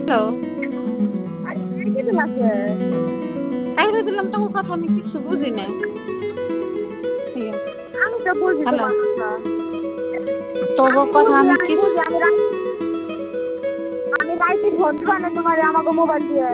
Hello, কিছু লাগছে। কাইরে দিলাম তোর কথা আমি কিছু বুঝি না। ইয়া, আমি তো বুঝি হ্যালো, তোমার কথা। তোর আমি কথা বুঝি আমি আমি কিছু বুঝি আমি রাইতে ফোন দিবা না তোমার আমাকে মোবাইল দিয়ে।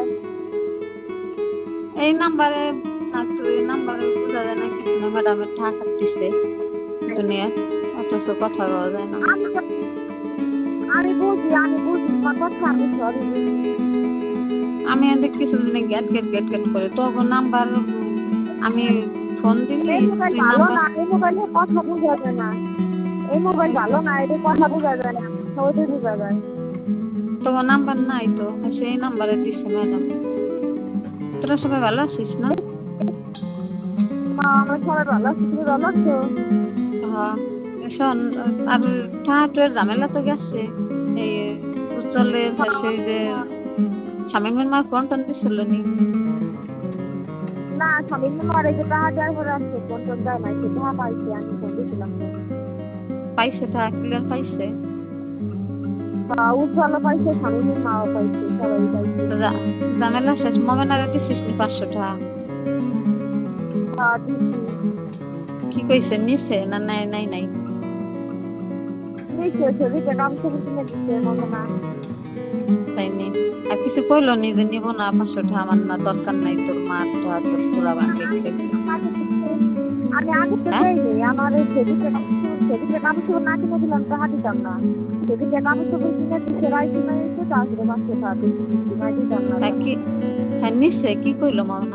এই নাম্বারে না তো এই নাম্বারে বোঝা যায় না কিছু না ম্যাডামের ঢাকা দিছে দুনিয়া অথচ কথা বলা যায় না। আমি তো আমি বুঝি তোমার কথা আমি সবই বুঝি। আমি এদিকে কিছু দিনে গ্যাট গ্যাট গ্যাট গ্যাট করে তোর নাম্বার আমি ফোন দিলি এই মোবাইল তুই ভালো নাম্বার না, এই মোবাইলে কথা বোঝা যায় না। এই মোবাইল ভালো না, এটা কথা বোঝা যায় না, সহজে বোঝা যায়। তোর নাম্বার নাই তো সেই নাম্বারে দিছে ম্যাডাম। তোরা সবাই ভালো আছিস না? আমরা সবাই ভালো আছি, তুমি ভালো আছো? হ্যাঁ, শোন আর ঠাটুয়ের ঝামেলা তো গেছে এই উজ্জ্বলের হাসে যে শামীমের মা ফোন টোন দিছিল নি? না স্বামী মারা যে টাকা দেওয়ার পরে আসছে ফোন টোন দেয় নাই, সে টাকা পাইছে আমি ফোন দিয়েছিলাম। পাইছে টাকা ক্লিয়ার পাইছে? উজ্জ্বলও পাইছে, স্বামীর মাও পাইছে, সবাই পাইছে। তো ঝামেলা শেষ মোমেনারে দিছিস নি 500 টাকা? দিচ্ছি কি কইছে নিছে না নাই নাই নাই? দিচ্ছে, ছবিতে কাম ছবি কিনে দিচ্ছে মনে না। তাই নি আর কিছু কইলো নি যে নিব না 500 টাকা আমার না দরকার নাই তোর মার টাকা তোর পুরা ভাঙে গেছে? আমি আগে তো হ্যাঁ দেয়নি, আমার ওই ছবিতে কাম ছবি না কিনে দিলাম টাকা দিতাম না। ছবিতে কাম ছবি কিনে দিচ্ছে রাই কিনে দিচ্ছে, তারপরে 500 টাকা দিচ্ছি, না দিতাম না। তা কি হ্যাঁ নিছে কি কইলো মোমেনা?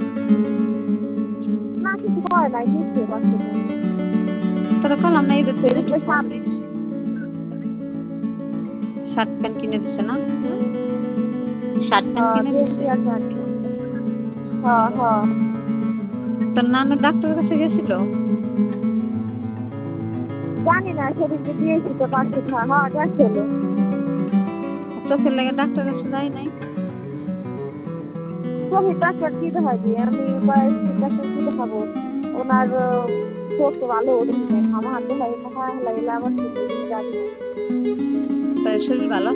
না কিছু হয় নাই, দিচ্ছে 500 টাকা। তোরা কলাম না ঈদের দিন একটু ছবিতে ফোন দিস। শার্ট প্যান্ট কিনে দিছে না? শার্ট প্যান্ট কিনে দিছে? দিয়েছি আর জানি। হ্যাঁ হ্যাঁ তোর নানু ডাক্তারের কাছে গেছিল? জানি না, সেদিনকে দিয়েছি তো 500 টাকা, হ্যাঁ গেছিল। চোখের লেগে ডাক্তারের কাছে যাই নাই? ছবি ডাক্তার কি দেখাবি, আমি ডাক্তার কি দেখাবো? ওনার চোখ তো ভালো ওঠেনি, আমার হাতে লাগে না, লাগলে আবার ঠিক হয়ে যাবে। তাই শরীর ভালো